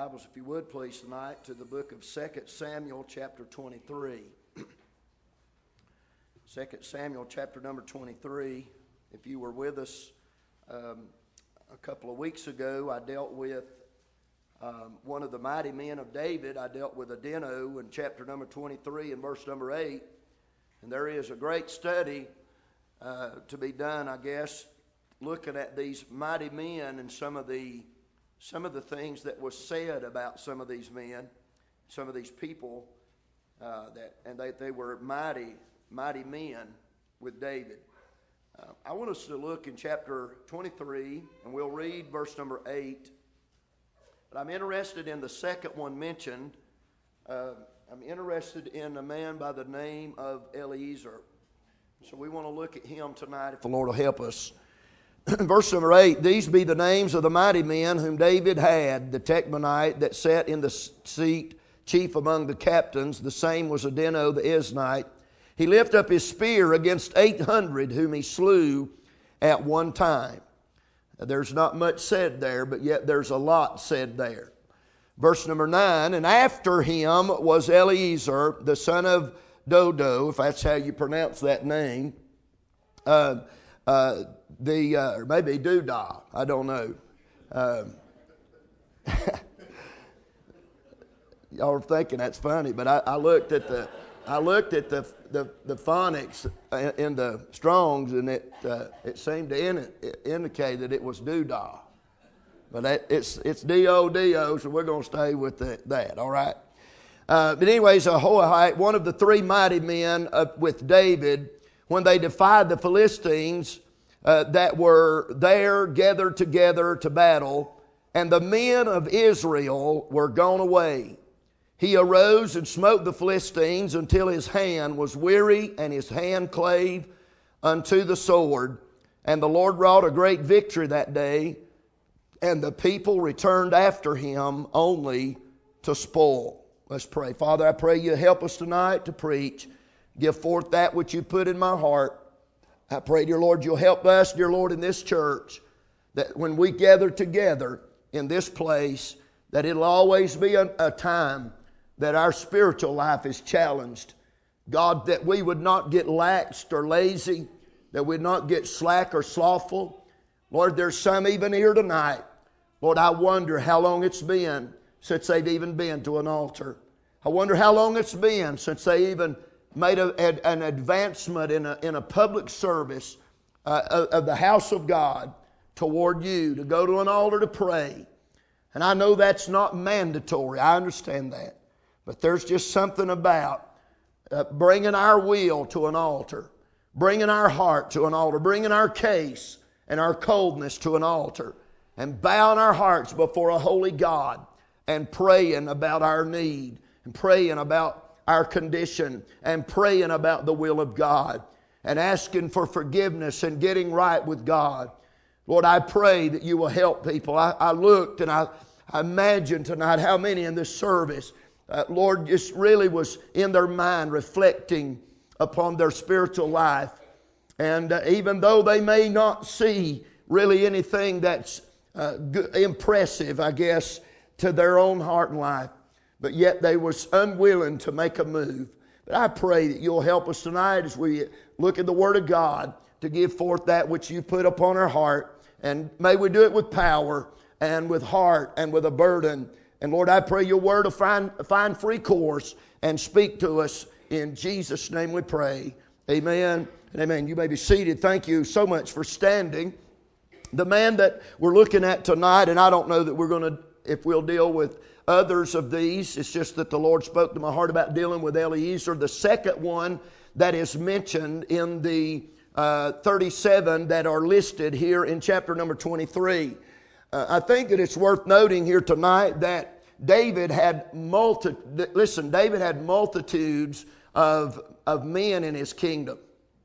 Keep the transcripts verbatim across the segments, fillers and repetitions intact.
Bibles, if you would please, tonight to the book of Second Samuel chapter twenty-three. Second Samuel chapter number twenty-three. If you were with us um, a couple of weeks ago, I dealt with um, one of the mighty men of David. I dealt with Adino in chapter number twenty-three and verse number eight. And there is a great study uh, to be done, I guess, looking at these mighty men and some of the Some of the things that was said about some of these men, some of these people, uh, that and they, they were mighty, mighty men with David. Uh, I want us to look in chapter twenty-three, and we'll read verse number eight. But I'm interested in the second one mentioned. Uh, I'm interested in a man by the name of Eliezer. So we want to look at him tonight, if the Lord will help us. Verse number eight, these be the names of the mighty men whom David had, the Techmanite that sat in the seat, chief among the captains. The same was Adino the Eznite. He lifted up his spear against eight hundred whom he slew at one time. There's not much said there, but yet there's a lot said there. Verse number nine, and after him was Eliezer, the son of Dodo, if that's how you pronounce that name. Uh, uh, The uh, or maybe Doodah, I don't know. Um, y'all are thinking that's funny, but I, I looked at the I looked at the the, the phonics in the Strongs, and it uh, it seemed to in, it indicate that it was Doodah, but that, it's it's D O D O, so we're going to stay with the, that. All right. Uh, but anyways, Ahoahite, one of the three mighty men uh, with David, when they defied the Philistines. Uh, that were there gathered together to battle, and the men of Israel were gone away. He arose and smote the Philistines until his hand was weary and his hand clave unto the sword. And the Lord wrought a great victory that day, and the people returned after him only to spoil. Let's pray. Father, I pray you help us tonight to preach. Give forth that which you put in my heart. I pray, dear Lord, you'll help us, dear Lord, in this church, that when we gather together in this place, that it'll always be a, a time that our spiritual life is challenged. God, that we would not get laxed or lazy, that we'd not get slack or slothful. Lord, there's some even here tonight. Lord, I wonder how long it's been since they've even been to an altar. I wonder how long it's been since they even made a, an advancement in a, in a public service uh, of, of the house of God toward you, to go to an altar to pray. And I know that's not mandatory. I understand that. But there's just something about uh, bringing our will to an altar, bringing our heart to an altar, bringing our case and our coldness to an altar, and bowing our hearts before a holy God and praying about our need and praying about our condition and praying about the will of God and asking for forgiveness and getting right with God. Lord, I pray that you will help people. I, I looked and I, I imagined tonight how many in this service, uh, Lord, just really was in their mind reflecting upon their spiritual life. And uh, even though they may not see really anything that's uh, good, impressive, I guess, to their own heart and life, but yet they was unwilling to make a move. But I pray that you'll help us tonight as we look at the Word of God to give forth that which you put upon our heart. And may we do it with power and with heart and with a burden. And Lord, I pray your Word will find, find free course and speak to us. In Jesus' name we pray. Amen and amen. You may be seated. Thank you so much for standing. The man that we're looking at tonight, and I don't know that we're going to, if we'll deal with others of these. It's just that the Lord spoke to my heart about dealing with Eliezer. The second one that is mentioned in the uh, thirty-seven that are listed here in chapter number twenty-three. Uh, I think that it's worth noting here tonight that David had multi. Listen, David had multitudes of of men in his kingdom.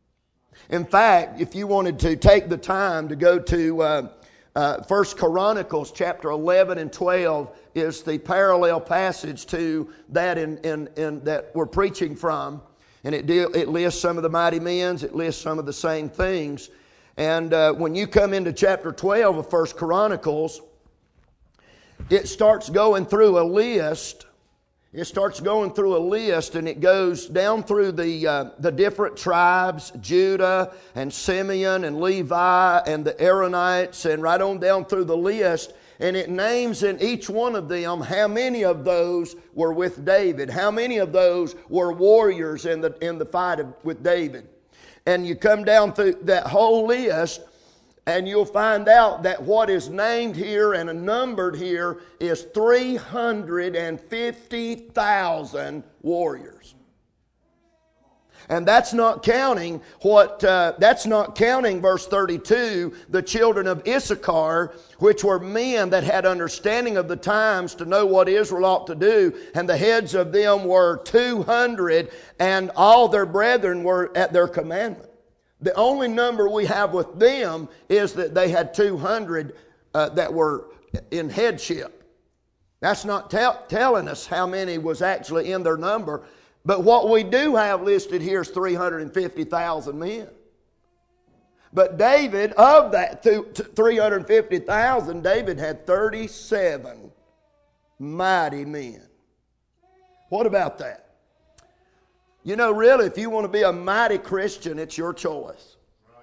In fact, if you wanted to take the time to go to uh, uh, First Chronicles chapter eleven and twelve. Is the parallel passage to that in, in, in that we're preaching from. And it deal, it lists some of the mighty men, it lists some of the same things. And uh, when you come into chapter twelve of First Chronicles, it starts going through a list. It starts going through a list, and it goes down through the uh, the different tribes, Judah and Simeon and Levi and the Aaronites, and right on down through the list. And it names in each one of them how many of those were with David, how many of those were warriors in the in the fight of, with David. And you come down through that whole list, and you'll find out that what is named here and numbered here is three hundred fifty thousand warriors. And that's not counting what, uh, that's not counting verse thirty-two, the children of Issachar, which were men that had understanding of the times to know what Israel ought to do. And the heads of them were two hundred, and all their brethren were at their commandment. The only number we have with them is that they had two hundred uh, that were in headship. That's not tell, telling us how many was actually in their number. But what we do have listed here is three hundred fifty thousand men. But David, of that three hundred fifty thousand, David had thirty-seven mighty men. What about that? You know, really, if you want to be a mighty Christian, it's your choice.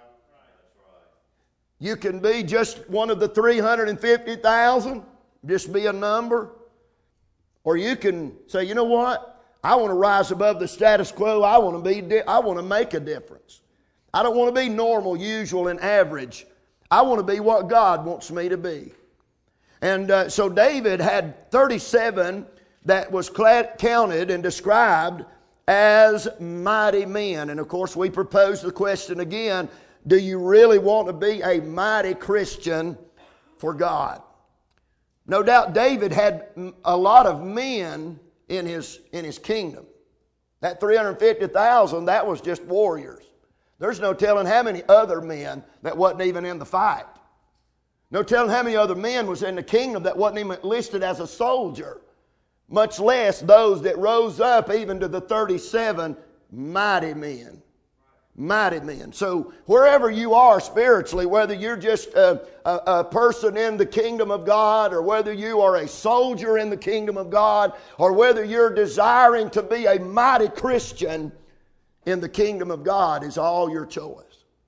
You can be just one of the three hundred fifty thousand, just be a number. Or you can say, you know what? I want to rise above the status quo. I want to be. Di- I want to make a difference. I don't want to be normal, usual, and average. I want to be what God wants me to be. And uh, so David had thirty-seven that was counted and described as mighty men. And of course, we propose the question again, do you really want to be a mighty Christian for God? No doubt David had a lot of men in his, in his kingdom. That three hundred fifty thousand, that was just warriors. There's no telling how many other men that wasn't even in the fight. No telling how many other men was in the kingdom that wasn't even listed as a soldier. Much less those that rose up even to the thirty-seven mighty men. Mighty men. So wherever you are spiritually, whether you're just a, a, a person in the kingdom of God, or whether you are a soldier in the kingdom of God, or whether you're desiring to be a mighty Christian in the kingdom of God, is all your choice.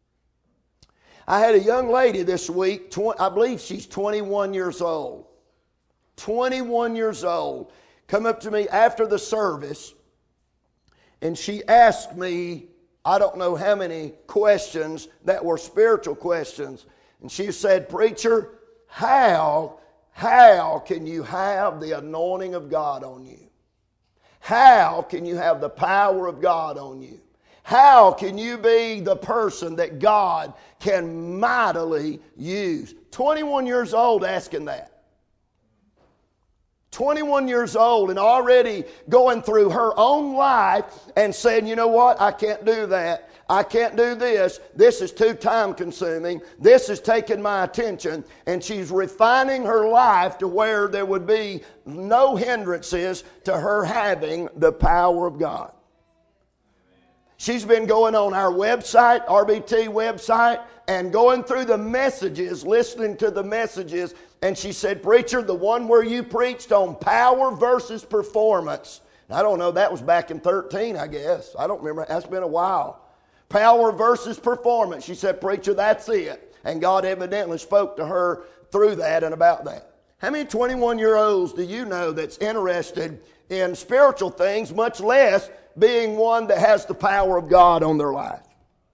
I had a young lady this week, tw- I believe she's twenty-one years old. twenty-one years old. Come up to me after the service, and she asked me, I don't know how many questions that were spiritual questions. And she said, preacher, how, how can you have the anointing of God on you? How can you have the power of God on you? How can you be the person that God can mightily use? twenty-one years old asking that. twenty-one years old and already going through her own life and saying, you know what, I can't do that. I can't do this. This is too time consuming. This is taking my attention. And she's refining her life to where there would be no hindrances to her having the power of God. She's been going on our website, R B T website, and going through the messages, listening to the messages. And she said, preacher, the one where you preached on power versus performance. And I don't know, that was back in thirteen, I guess. I don't remember. That's been a while. Power versus performance. She said, preacher, that's it. And God evidently spoke to her through that and about that. How many twenty-one-year-olds do you know that's interested in spiritual things, much less being one that has the power of God on their life?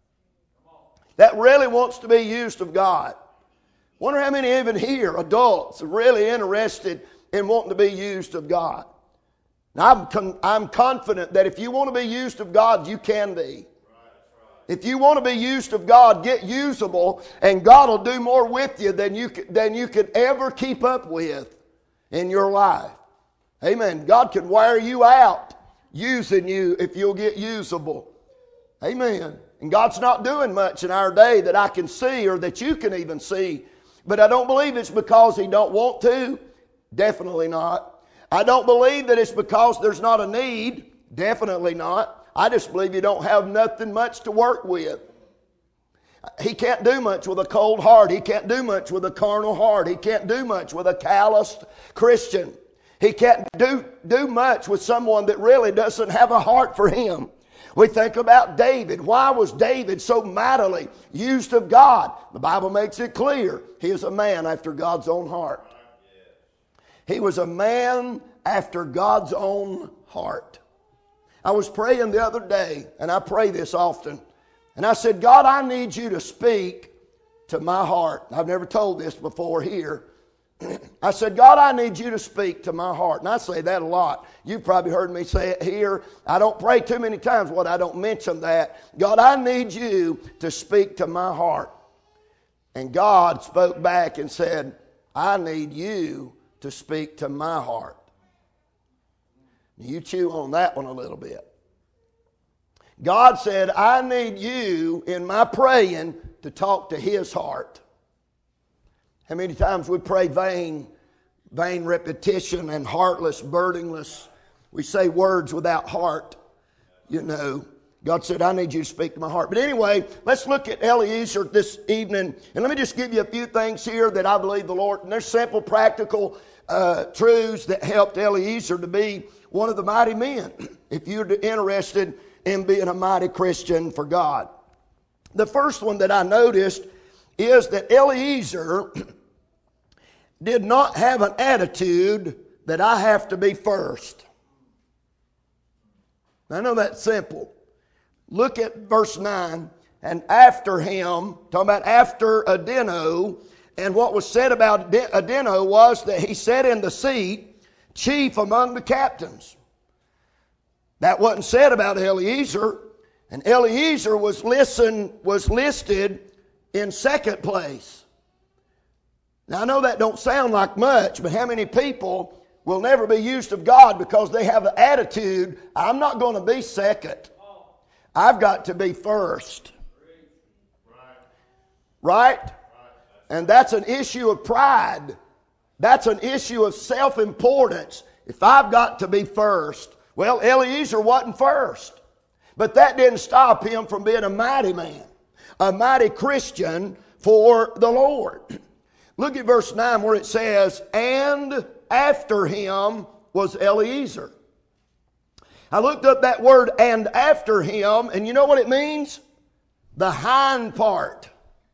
That really wants to be used of God. Wonder how many even here, adults, are really interested in wanting to be used of God. Now, I'm, con- I'm confident that if you want to be used of God, you can be. If you want to be used of God, get usable, and God will do more with you than you could, than you could ever keep up with in your life. Amen. God can wear you out using you if you'll get usable. Amen. And God's not doing much in our day that I can see or that you can even see. But I don't believe it's because He don't want to. Definitely not. I don't believe that it's because there's not a need. Definitely not. I just believe you don't have nothing much to work with. He can't do much with a cold heart. He can't do much with a carnal heart. He can't do much with a calloused Christian. He can't do, do much with someone that really doesn't have a heart for Him. We think about David. Why was David so mightily used of God? The Bible makes it clear. He is a man after God's own heart. He was a man after God's own heart. I was praying the other day, and I pray this often. And I said, God, I need you to speak to my heart. I've never told this before here. I said, God, I need you to speak to my heart. And I say that a lot. You've probably heard me say it here. I don't pray too many times what I don't mention that. God, I need you to speak to my heart. And God spoke back and said, I need you to speak to my heart. You chew on that one a little bit. God said, I need you in my praying to talk to His heart. How many times we pray vain, vain repetition and heartless, burdenless. We say words without heart, you know. God said, I need you to speak to my heart. But anyway, let's look at Eliezer this evening. And let me just give you a few things here that I believe the Lord, and they're simple, practical uh, truths that helped Eliezer to be one of the mighty men, if you're interested in being a mighty Christian for God. The first one that I noticed is that Eliezer did not have an attitude that I have to be first. I know that's simple. Look at verse nine. And after him, talking about after Adino, and what was said about Adino was that he sat in the seat chief among the captains. That wasn't said about Eliezer. And Eliezer was, listen, was listed in second place. Now I know that don't sound like much, but how many people will never be used of God because they have the attitude, I'm not going to be second. I've got to be first. Right? And that's an issue of pride. That's an issue of self-importance. If I've got to be first. Well, Eliezer wasn't first. But that didn't stop him from being a mighty man. A mighty Christian for the Lord. Look at verse nine where it says, and after him was Eliezer. I looked up that word, and after him, and you know what it means? The hind part.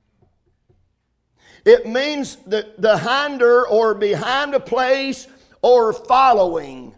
It means the, the hinder or behind a place or following.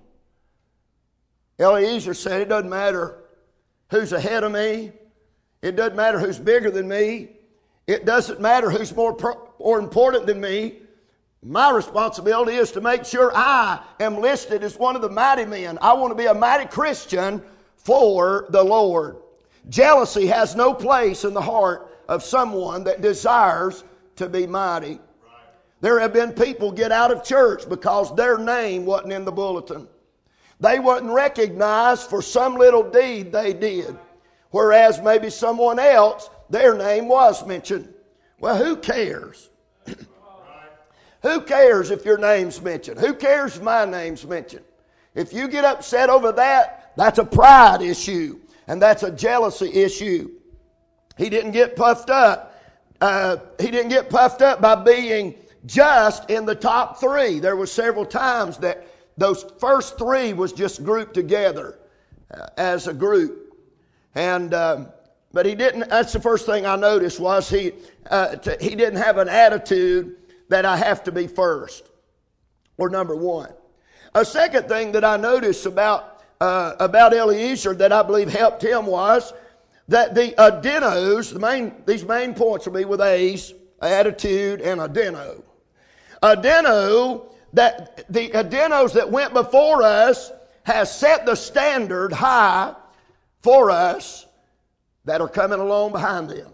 Eliezer said, it doesn't matter who's ahead of me. It doesn't matter who's bigger than me. It doesn't matter who's more, pro- more important than me. My responsibility is to make sure I am listed as one of the mighty men. I want to be a mighty Christian for the Lord. Jealousy has no place in the heart of someone that desires to be mighty. There have been people get out of church because their name wasn't in the bulletin. They wasn't recognized for some little deed they did. Whereas maybe someone else, their name was mentioned. Well, who cares? Who cares if your name's mentioned? Who cares if my name's mentioned? If you get upset over that, that's a pride issue. And that's a jealousy issue. He didn't get puffed up. Uh, he didn't get puffed up by being just in the top three. There were several times that those first three was just grouped together uh, as a group. And um, but he didn't. That's the first thing I noticed was he uh, to, he didn't have an attitude that I have to be first, or number one. A second thing that I noticed about uh, about Eliezer that I believe helped him was that the adinos, the main these main points will be with A's, attitude, and adino. Adino, that the adinos that went before us has set the standard high for us that are coming along behind them.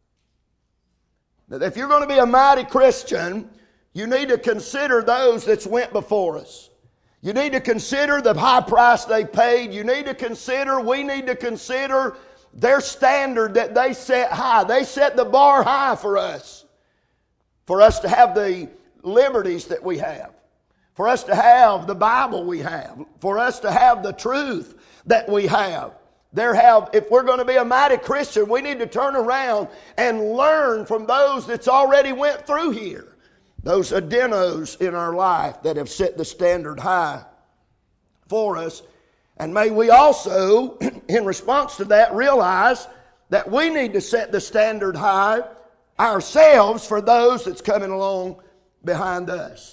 Now, if you're going to be a mighty Christian, you need to consider those that's went before us. You need to consider the high price they paid. You need to consider, we need to consider their standard that they set high. They set the bar high for us. For us to have the liberties that we have. For us to have the Bible we have. For us to have the truth that we have. There have, if we're going to be a mighty Christian, we need to turn around and learn from those that's already went through here. Those adenos in our life that have set the standard high for us. And may we also, in response to that, realize that we need to set the standard high ourselves for those that's coming along behind us.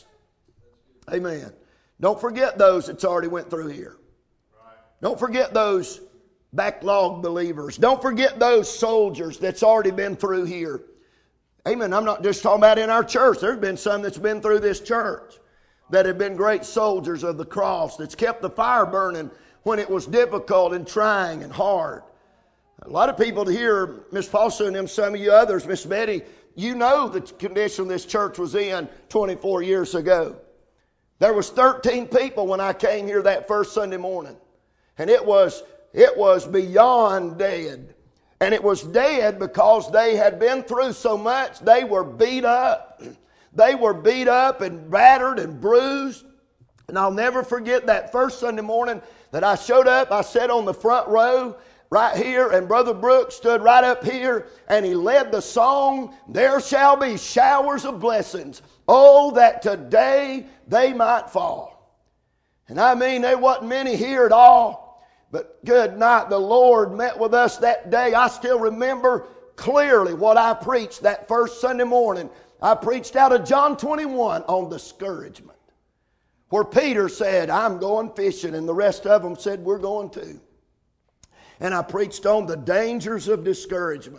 Amen. Don't forget those that's already went through here. Don't forget those backlog believers. Don't forget those soldiers that's already been through here. Amen. I'm not just talking about in our church. There's been some that's been through this church that have been great soldiers of the cross, that's kept the fire burning when it was difficult and trying and hard. A lot of people here, Miss Paulson and them, some of you others, Miss Betty, you know the condition this church was in twenty-four years ago. There was thirteen people when I came here that first Sunday morning. And it was, it was beyond dead. And it was dead because they had been through so much. They were beat up. They were beat up and battered and bruised. And I'll never forget that first Sunday morning that I showed up. I sat on the front row right here, and Brother Brooks stood right up here, and he led the song, "There shall be showers of blessings. Oh, that today they might fall." And I mean, there wasn't many here at all. But good night, the Lord met with us that day. I still remember clearly what I preached that first Sunday morning. I preached out of John twenty-one on discouragement, where Peter said, "I'm going fishing," and the rest of them said, "We're going too." And I preached on the dangers of discouragement.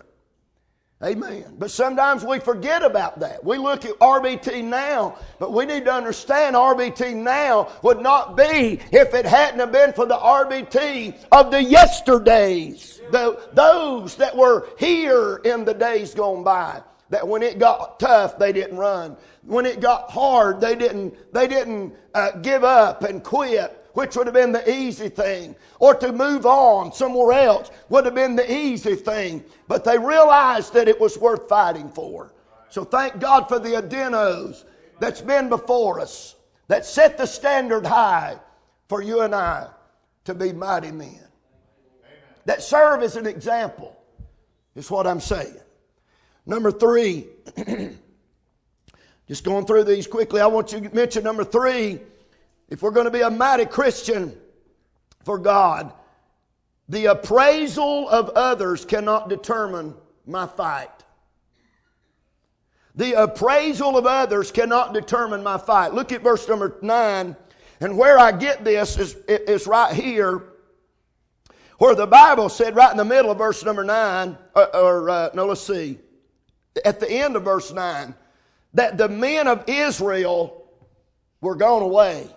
Amen. But sometimes we forget about that. We look at R B T now, but we need to understand R B T now would not be if it hadn't have been for the R B T of the yesterdays. The, those that were here in the days gone by. That when it got tough, they didn't run. When it got hard, they didn't, they didn't uh, give up and quit, which would have been the easy thing. Or to move on somewhere else would have been the easy thing. But they realized that it was worth fighting for. So thank God for the adenos that's been before us, that set the standard high for you and I to be mighty men. Amen. That serve as an example is what I'm saying. Number three, just going through these quickly, I want you to mention number three. If we're going to be a mighty Christian for God, the appraisal of others cannot determine my fight. The appraisal of others cannot determine my fight. Look at verse number nine. And where I get this is, is right here, where the Bible said right in the middle of verse number nine, or, or uh, no, let's see, at the end of verse nine, that the men of Israel were gone away.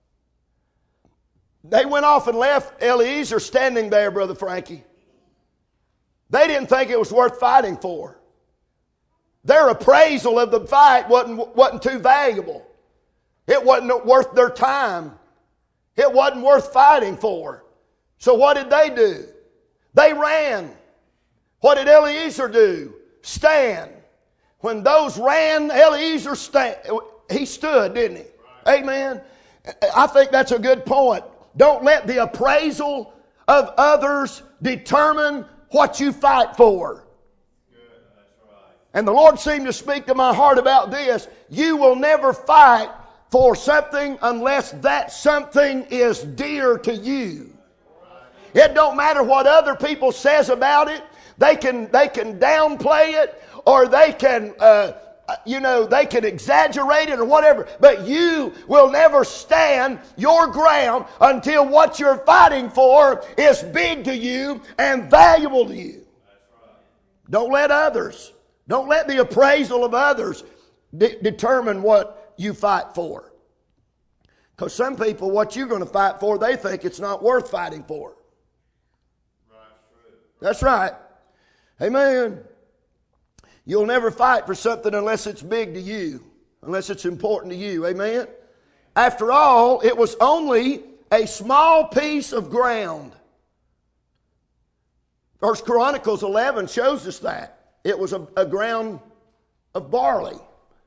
They went off and left Eliezer standing there, Brother Frankie. They didn't think it was worth fighting for. Their appraisal of the fight wasn't, wasn't too valuable. It wasn't worth their time. It wasn't worth fighting for. So what did they do? They ran. What did Eliezer do? Stand. When those ran, Eliezer stand. He stood, didn't he? Amen. I think that's a good point. Don't let the appraisal of others determine what you fight for. Good, that's right. And the Lord seemed to speak to my heart about this. You will never fight for something unless that something is dear to you. It don't matter what other people says about it. They can, they can downplay it, or they can... Uh, You know, they can exaggerate it or whatever, but you will never stand your ground until what you're fighting for is big to you and valuable to you. That's right. Don't let others, don't let the appraisal of others de- determine what you fight for. Because some people, what you're going to fight for, they think it's not worth fighting for. Right, true. That's right. Amen. You'll never fight for something unless it's big to you, unless it's important to you. Amen? After all, it was only a small piece of ground. First Chronicles eleven shows us that. It was a, a ground of barley.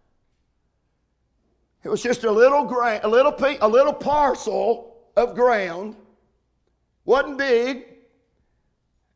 It was just a little gra- a little piece, a little parcel of ground. Wasn't big,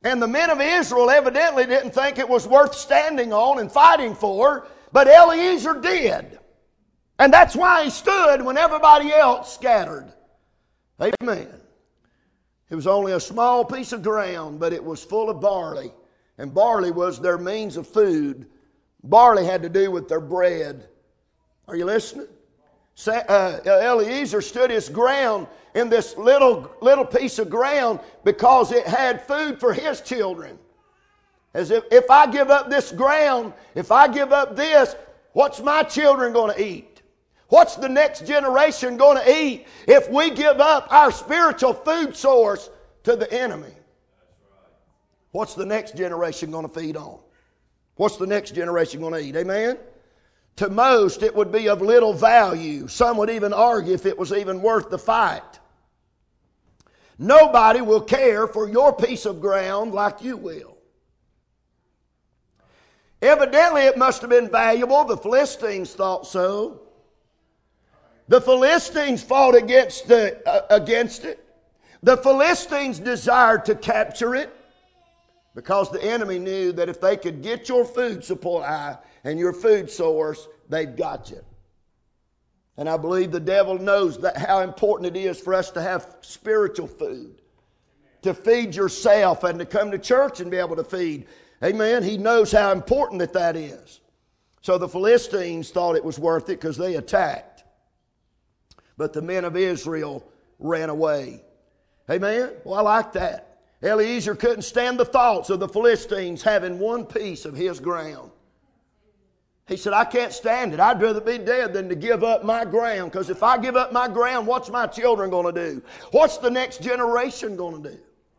And the men of Israel evidently didn't think it was worth standing on and fighting for, but Eliezer did. And that's why he stood when everybody else scattered. Amen. It was only a small piece of ground, but it was full of barley. And barley was their means of food. Barley had to do with their bread. Are you listening? Uh, Eliezer stood his ground in this little, little piece of ground because it had food for his children. As if, if I give up this ground, if I give up this, what's my children going to eat? What's the next generation going to eat if we give up our spiritual food source to the enemy? What's the next generation going to feed on? What's the next generation going to eat? Amen? To most, it would be of little value. Some would even argue if it was even worth the fight. Nobody will care for your piece of ground like you will. Evidently, it must have been valuable. The Philistines thought so. The Philistines fought against, the, uh, against it. The Philistines desired to capture it because the enemy knew that if they could get your food supply and your food source, they've got you. And I believe the devil knows that how important it is for us to have spiritual food, to feed yourself and to come to church and be able to feed. Amen. He knows how important that that is. So the Philistines thought it was worth it because they attacked. But the men of Israel ran away. Amen? Well, I like that. Eliezer couldn't stand the thoughts of the Philistines having one piece of his ground. He said, I can't stand it. I'd rather be dead than to give up my ground. Because if I give up my ground, what's my children going to do? What's the next generation going to do?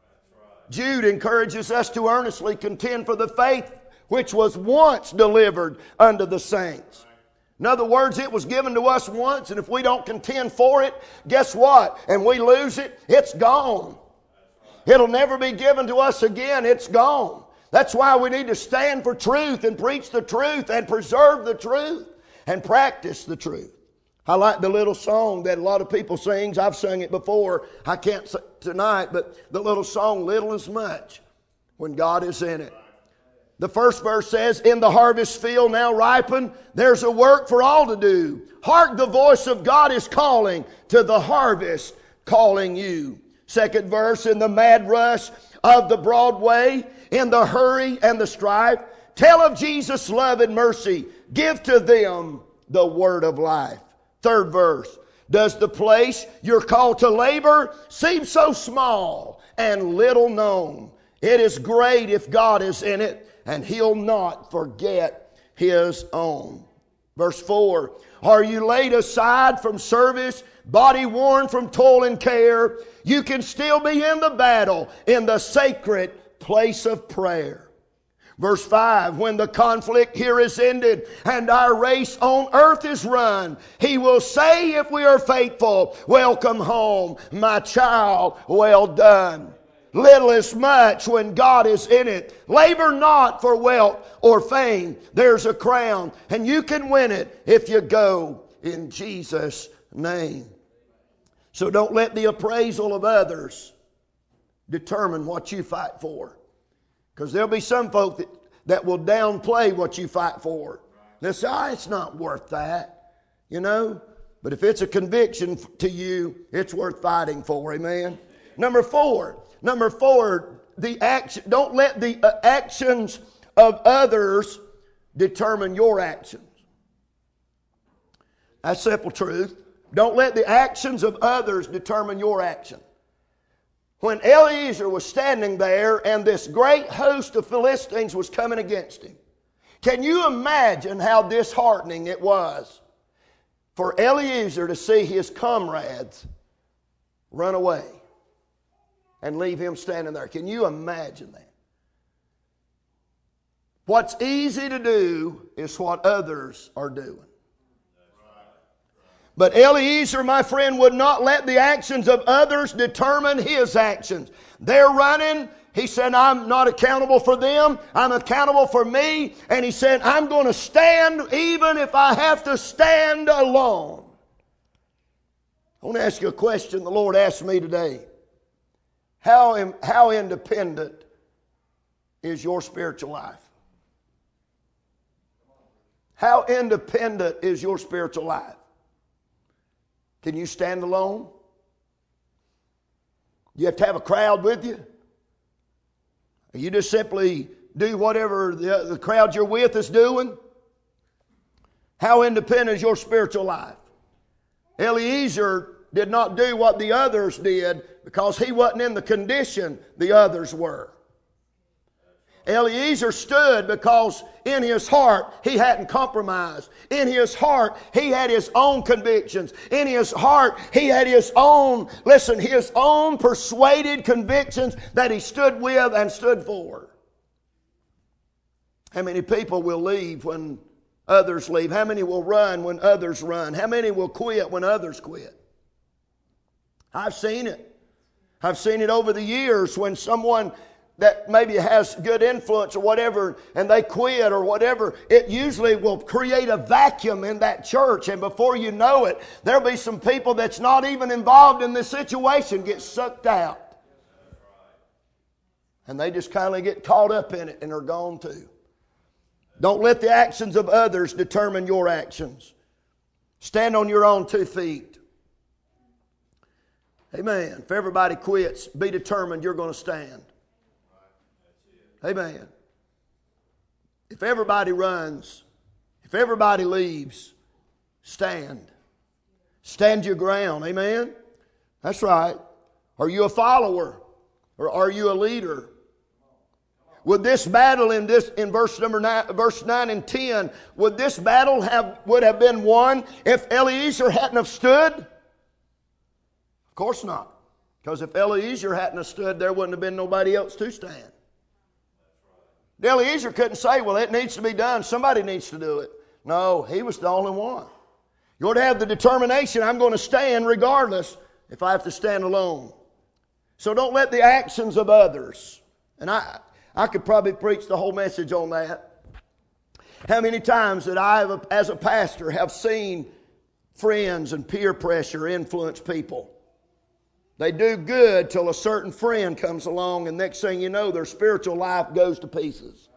Jude encourages us to earnestly contend for the faith which was once delivered unto the saints. In other words, it was given to us once, and if we don't contend for it, guess what? And we lose it, it's gone. It'll never be given to us again. It's gone. That's why we need to stand for truth and preach the truth and preserve the truth and practice the truth. I like the little song that a lot of people sing. I've sung it before. I can't sing tonight, but the little song, Little is Much, when God is in it. The first verse says, in the harvest field now ripen, there's a work for all to do. Hark, the voice of God is calling, to the harvest calling you. Second verse, in the mad rush of the broad way, in the hurry and the strife, tell of Jesus' love and mercy. Give to them the word of life. Third verse, does the place you're called to labor seem so small and little known? It is great if God is in it, and He'll not forget His own. Verse four, are you laid aside from service, body worn from toil and care? You can still be in the battle, in the sacred place of prayer. Verse five, when the conflict here is ended and our race on earth is run, He will say if we are faithful, welcome home, my child, well done. Little is much when God is in it. Labor not for wealth or fame. There's a crown, and you can win it if you go in Jesus' name. So don't let the appraisal of others determine what you fight for. Because there'll be some folk that, that will downplay what you fight for. They'll say, oh, it's not worth that. You know? But if it's a conviction to you, it's worth fighting for. Amen? Number four. Number four, the action. Don't let the uh, actions of others determine your actions. That's simple truth. Don't let the actions of others determine your action. When Eliezer was standing there and this great host of Philistines was coming against him, can you imagine how disheartening it was for Eliezer to see his comrades run away and leave him standing there? Can you imagine that? What's easy to do is what others are doing. But Eliezer, my friend, would not let the actions of others determine his actions. They're running. He said, I'm not accountable for them. I'm accountable for me. And he said, I'm going to stand even if I have to stand alone. I want to ask you a question the Lord asked me today. How, how independent is your spiritual life? How independent is your spiritual life? Can you stand alone? You have to have a crowd with you? Or you just simply do whatever the, the crowd you're with is doing? How independent is your spiritual life? Eliezer did not do what the others did because he wasn't in the condition the others were. Eliezer stood because in his heart he hadn't compromised. In his heart he had his own convictions. In his heart he had his own, listen, his own persuaded convictions that he stood with and stood for. How many people will leave when others leave? How many will run when others run? How many will quit when others quit? I've seen it. I've seen it over the years when someone that maybe has good influence or whatever, and they quit or whatever, it usually will create a vacuum in that church. And before you know it, there'll be some people that's not even involved in this situation get sucked out. And they just kind of get caught up in it and are gone too. Don't let the actions of others determine your actions. Stand on your own two feet. Amen. If everybody quits, be determined you're going to stand. Amen. If everybody runs, if everybody leaves, stand. Stand your ground. Amen. That's right. Are you a follower or are you a leader? Would this battle in this in verse number nine, verse nine and ten, would this battle have would have been won if Eliezer hadn't have stood? Of course not. Because if Eliezer hadn't have stood, there wouldn't have been nobody else to stand. Eliezer couldn't say, well, it needs to be done. Somebody needs to do it. No, he was the only one. You ought to have the determination, I'm going to stand regardless if I have to stand alone. So don't let the actions of others, and I, I could probably preach the whole message on that. How many times that I, have, as a pastor, have seen friends and peer pressure influence people. They do good till a certain friend comes along, and next thing you know, their spiritual life goes to pieces.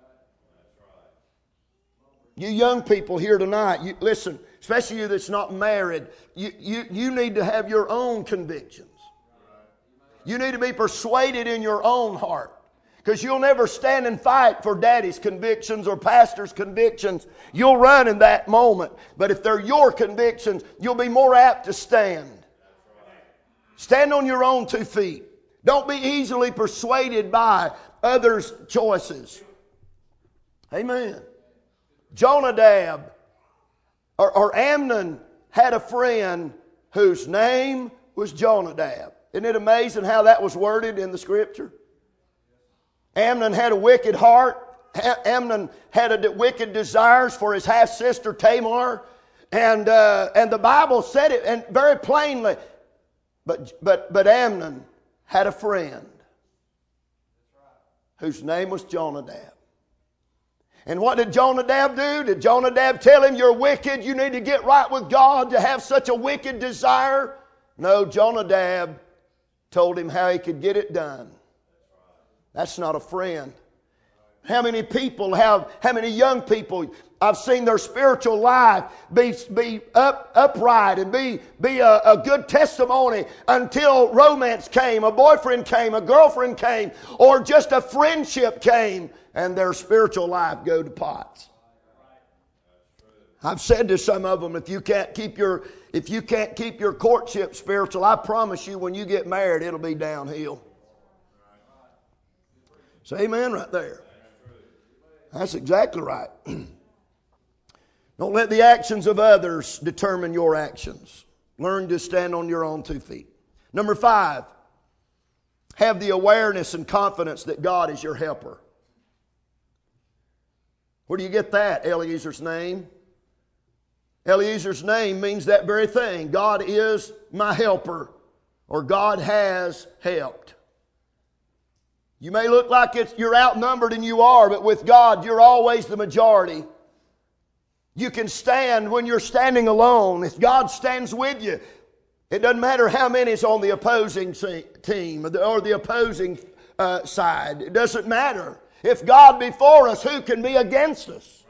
You young people here tonight, you, listen, especially you that's not married, you, you, you need to have your own convictions. You need to be persuaded in your own heart. Because you'll never stand and fight for daddy's convictions or pastor's convictions. You'll run in that moment. But if they're your convictions, you'll be more apt to stand. Stand on your own two feet. Don't be easily persuaded by others' choices. Amen. Jonadab or, or Amnon had a friend whose name was Jonadab. Isn't it amazing how that was worded in the Scripture? Amnon had a wicked heart. Amnon had a wicked desires for his half-sister Tamar. And, uh, and the Bible said it and very plainly. But, but, but Amnon had a friend whose name was Jonadab. And what did Jonadab do? Did Jonadab tell him, you're wicked, you need to get right with God to have such a wicked desire? No, Jonadab told him how he could get it done. That's not a friend. How many people have, how many young people, I've seen their spiritual life be, be up, upright and be, be a, a good testimony until romance came, a boyfriend came, a girlfriend came, or just a friendship came, and their spiritual life go to pots. I've said to some of them, if you can't keep your, if you can't keep your courtship spiritual, I promise you when you get married, it'll be downhill. Say amen right there. That's exactly right. Don't let the actions of others determine your actions. Learn to stand on your own two feet. Number five, have the awareness and confidence that God is your helper. Where do you get that? Eliezer's name. Eliezer's name means that very thing. God is my helper, or God has helped. You may look like it's, you're outnumbered, and you are, but with God, you're always the majority. You can stand when you're standing alone. If God stands with you, it doesn't matter how many is on the opposing team or the opposing uh, side. It doesn't matter. If God be for us, who can be against us?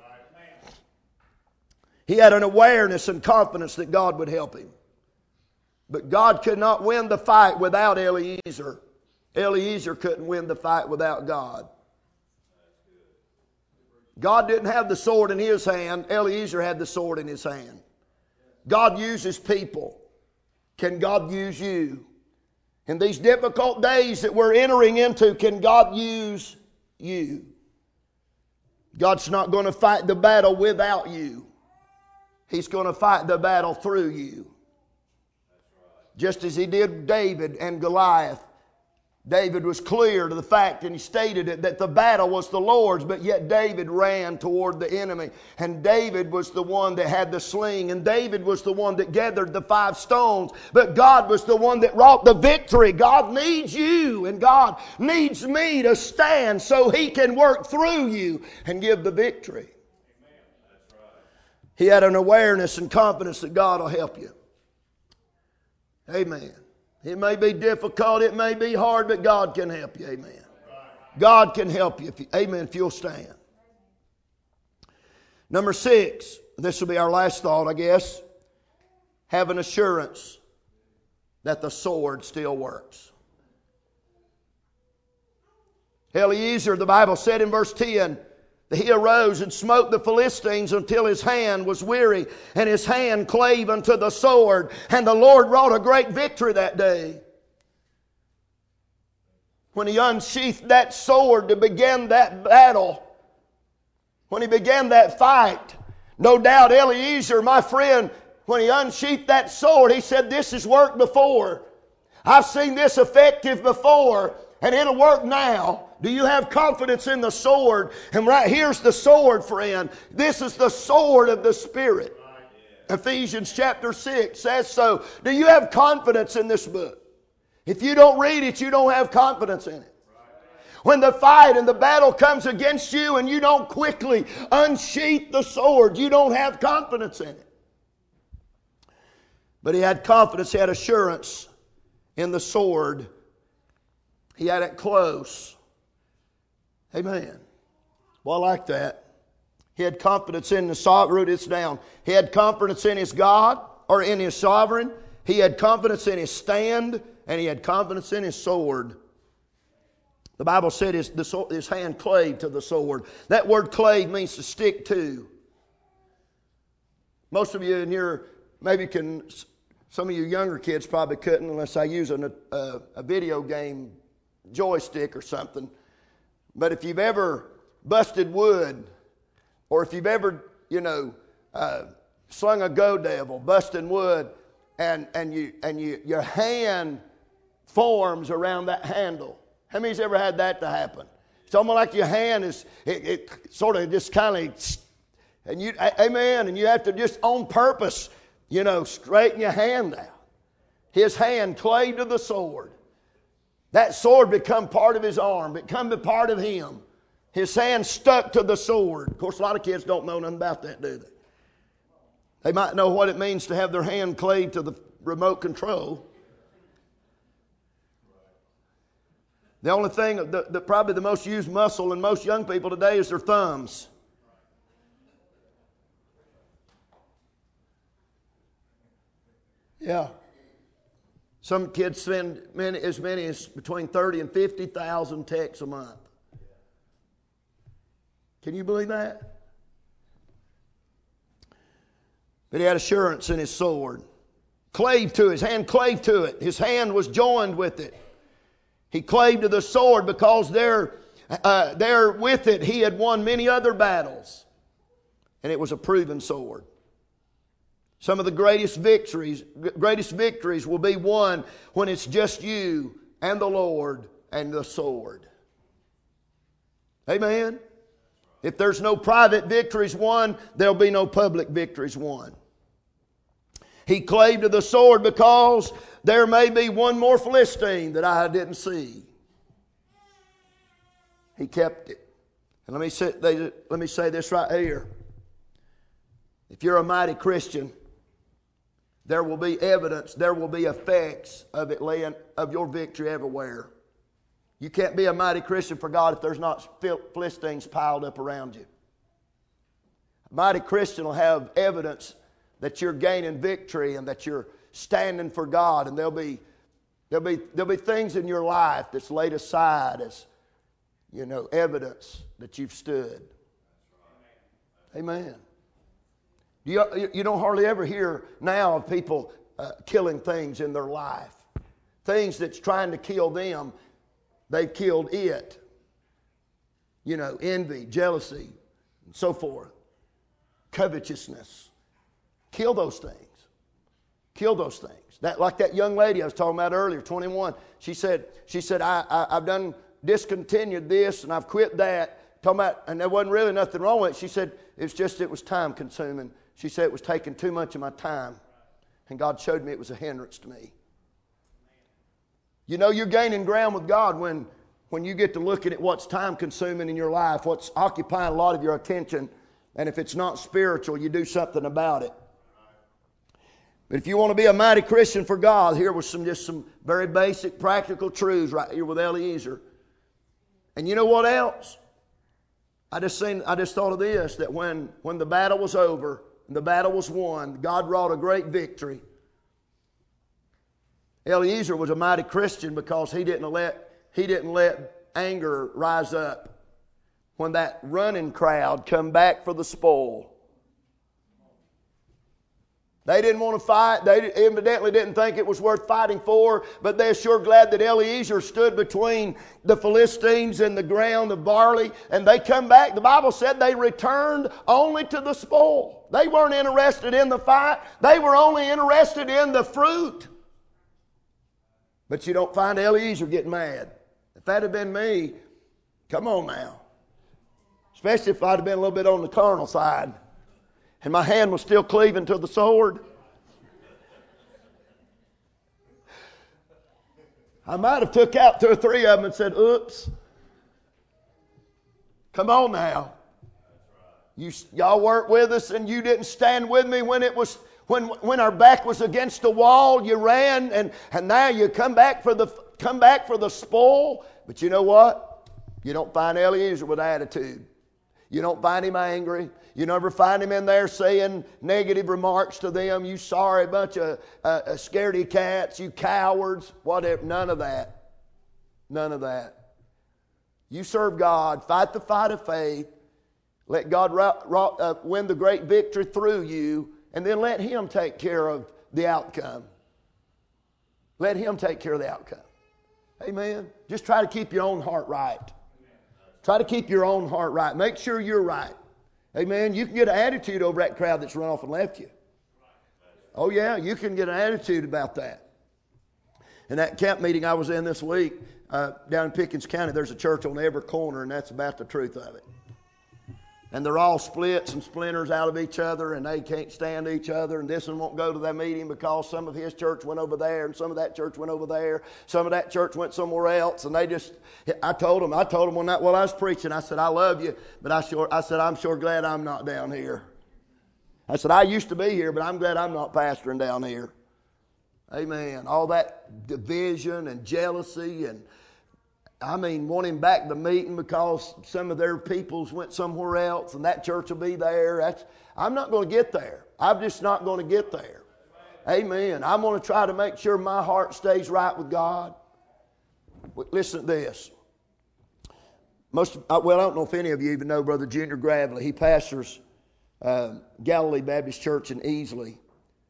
He had an awareness and confidence that God would help him. But God could not win the fight without Eliezer. Eliezer couldn't win the fight without God. God didn't have the sword in his hand. Eliezer had the sword in his hand. God uses people. Can God use you? In these difficult days that we're entering into, can God use you? God's not going to fight the battle without you. He's going to fight the battle through you. Just as he did David and Goliath. David was clear to the fact, and he stated it, that the battle was the Lord's, but yet David ran toward the enemy. And David was the one that had the sling, and David was the one that gathered the five stones, but God was the one that wrought the victory. God needs you, and God needs me to stand so He can work through you and give the victory. Amen. That's right. He had an awareness and confidence that God will help you. Amen. It may be difficult, it may be hard, but God can help you. Amen. God can help you. If you amen, if you'll stand. Number six, this will be our last thought, I guess. Have an assurance that the sword still works. Eliezer, the Bible said in verse ten, that he arose and smote the Philistines until his hand was weary, and his hand clave unto the sword. And the Lord wrought a great victory that day. When he unsheathed that sword to begin that battle, when he began that fight, no doubt Eliezer, my friend, when he unsheathed that sword, he said, this has worked before. I've seen this effective before, and it'll work now. Do you have confidence in the sword? And right here's the sword, friend. This is the sword of the Spirit. Right, yeah. Ephesians chapter six says so. Do you have confidence in this book? If you don't read it, you don't have confidence in it. Right. When the fight and the battle comes against you and you don't quickly unsheath the sword, you don't have confidence in it. But he had confidence, he had assurance in the sword. He had it close. Amen. Well, I like that. He had confidence in the sovereign. Wrote this down. He had confidence in his God, or in his sovereign. He had confidence in his stand, and he had confidence in his sword. The Bible said his, the, his hand clave to the sword. That word clave means to stick to. Most of you in here maybe can, some of you younger kids probably couldn't unless I use an, a, a video game joystick or something. But if you've ever busted wood, or if you've ever, you know, uh, slung a go devil, busting wood, and and you and you your hand forms around that handle. How many's ever had that to happen? It's almost like your hand is it, it sort of just kind of, and you, amen, and you have to just on purpose, you know, straighten your hand out. His hand clave to the sword. That sword become part of his arm, become a part of him. His hand stuck to the sword. Of course, a lot of kids don't know nothing about that, do they? They might know what it means to have their hand clave to the remote control. The only thing, the, the, probably the most used muscle in most young people today is their thumbs. Yeah. Some kids spend many, as many as between thirty and fifty thousand texts a month. Can you believe that? But he had assurance in his sword. Clave to his hand, clave to it. His hand was joined with it. He clave to the sword because there, uh, there with it he had won many other battles. And it was a proven sword. Some of the greatest victories, greatest victories will be won when it's just you and the Lord and the sword. Amen. If there's no private victories won, there'll be no public victories won. He clave to the sword because there may be one more Philistine that I didn't see. He kept it. And let me say, let me say this right here. If you're a mighty Christian, there will be evidence, there will be effects of it laying, of your victory everywhere. You can't be a mighty Christian for God if there's not Philistines piled up around you. A mighty Christian will have evidence that you're gaining victory and that you're standing for God, and there'll be there'll be there'll be things in your life that's laid aside as, you know, evidence that you've stood. Amen. You, you don't hardly ever hear now of people uh, killing things in their life. Things that's trying to kill them, they've killed it. You know, envy, jealousy, and so forth. Covetousness. Kill those things. Kill those things. That, like that young lady I was talking about earlier, twenty-one. She said, she said, I, I, I've done discontinued this and I've quit that. Talking about, and there wasn't really nothing wrong with it. She said, it's just it was time consuming. She said it was taking too much of my time. And God showed me it was a hindrance to me. You know, you're gaining ground with God when, when you get to looking at what's time consuming in your life, what's occupying a lot of your attention. And if it's not spiritual, you do something about it. But if you want to be a mighty Christian for God, here was some just some very basic practical truths right here with Eliezer. And you know what else? I just seen, I just thought of this, that when, when the battle was over and the battle was won, God wrought a great victory. Eliezer was a mighty Christian because he didn't let he didn't let anger rise up when that running crowd come back for the spoil. They didn't want to fight. They evidently didn't think it was worth fighting for, but they're sure glad that Eliezer stood between the Philistines and the ground of barley, and they come back. The Bible said they returned only to the spoil. They weren't interested in the fight. They were only interested in the fruit. But you don't find Eliezer getting mad. If that had been me, come on now. Especially if I'd have been a little bit on the carnal side. And my hand was still cleaving to the sword. I might have took out two or three of them and said, oops. Come on now. You, y'all weren't with us and you didn't stand with me when it was when when our back was against the wall. You ran and, and now you come back for the come back for the spoil. But you know what? You don't find Eliezer with attitude. You don't find him angry. You never find him in there saying negative remarks to them. You sorry bunch of uh, scaredy cats. You cowards. Whatever. None of that. None of that. You serve God. Fight the fight of faith. Let God ra- ra- uh, win the great victory through you. And then let Him take care of the outcome. Let Him take care of the outcome. Amen. Just try to keep your own heart right. Try to keep your own heart right. Make sure you're right. Amen. You can get an attitude over that crowd that's run off and left you. Oh yeah, you can get an attitude about that. In that camp meeting I was in this week, uh, down in Pickens County, there's a church on every corner, and that's about the truth of it. And they're all splits and splinters out of each other, and they can't stand each other. And this one won't go to that meeting because some of his church went over there, and some of that church went over there. Some of that church went somewhere else. And they just, I told them, I told them when that, while I was preaching, I said, I love you, but I sure, I said, I'm sure glad I'm not down here. I said, I used to be here, but I'm glad I'm not pastoring down here. Amen. All that division and jealousy and I mean, wanting back the meeting because some of their peoples went somewhere else and that church will be there. That's, I'm not going to get there. I'm just not going to get there. Amen. I'm going to try to make sure my heart stays right with God. Listen to this. Most, well, I don't know if any of you even know Brother Junior Gravely. He pastors uh, Galilee Baptist Church in Easley.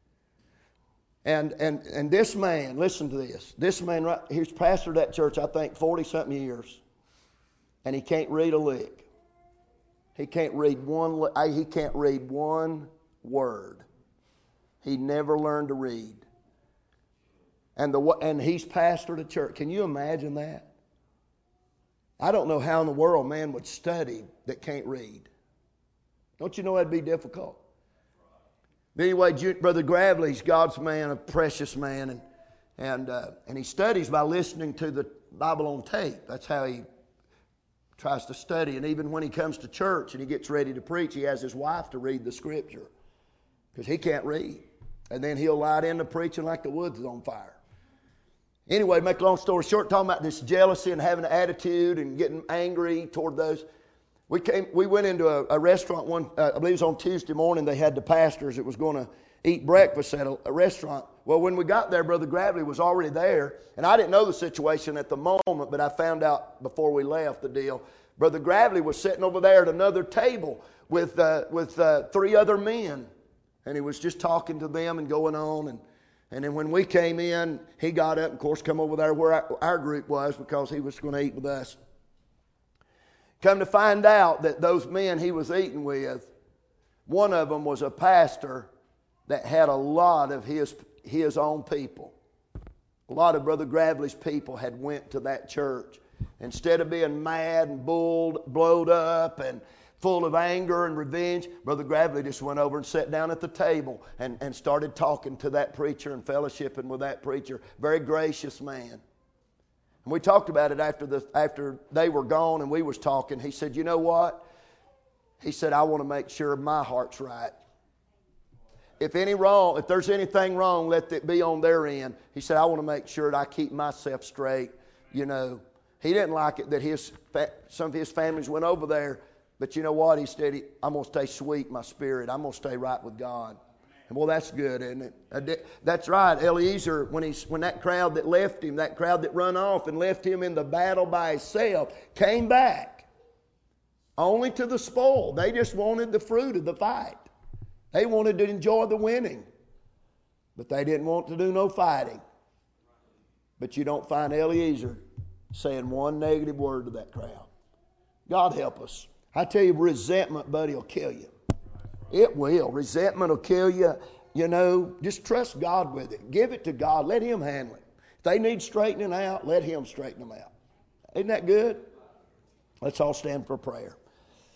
And and and this man, listen to this. This man, right, he's pastored that church, I think, forty-something years. And he can't read a lick. He can't read one, he can't read one word. He never learned to read. And the and he's pastored a church. Can you imagine that? I don't know how in the world man would study that can't read. Don't you know that'd be difficult? Anyway, Brother Gravely's God's man, a precious man, and and uh, and he studies by listening to the Bible on tape. That's how he tries to study. And even when he comes to church and he gets ready to preach, he has his wife to read the Scripture because he can't read. And then he'll light into preaching like the woods is on fire. Anyway, make a long story short, talking about this jealousy and having an attitude and getting angry toward those. We came. We went into a, a restaurant one. Uh, I believe it was on Tuesday morning. They had the pastors that was going to eat breakfast at a, a restaurant. Well, when we got there, Brother Gravely was already there, and I didn't know the situation at the moment, but I found out before we left the deal. Brother Gravely was sitting over there at another table with uh, with uh, three other men, and he was just talking to them and going on. And and then when we came in, he got up and, of course, come over there where our, our group was because he was going to eat with us. Come to find out that those men he was eating with, one of them was a pastor that had a lot of his his own people. A lot of Brother Gravely's people had went to that church. Instead of being mad and bulled, blowed up and full of anger and revenge, Brother Gravely just went over and sat down at the table and, and started talking to that preacher and fellowshipping with that preacher. Very gracious man. And we talked about it after the after they were gone and we was talking. He said, you know what? He said, I want to make sure my heart's right. If any wrong, if there's anything wrong, let it be on their end. He said, I want to make sure that I keep myself straight. You know, he didn't like it that his some of his families went over there. But you know what? He said, he, I'm going to stay sweet in my spirit. I'm going to stay right with God. And well, that's good, isn't it? That's right. Eliezer, when he's when that crowd that left him, that crowd that run off and left him in the battle by himself, came back only to the spoil. They just wanted the fruit of the fight. They wanted to enjoy the winning, but they didn't want to do no fighting. But you don't find Eliezer saying one negative word to that crowd. God help us. I tell you, resentment, buddy, will kill you. It will. Resentment will kill you. You know, just trust God with it. Give it to God. Let Him handle it. If they need straightening out, let Him straighten them out. Isn't that good? Let's all stand for prayer.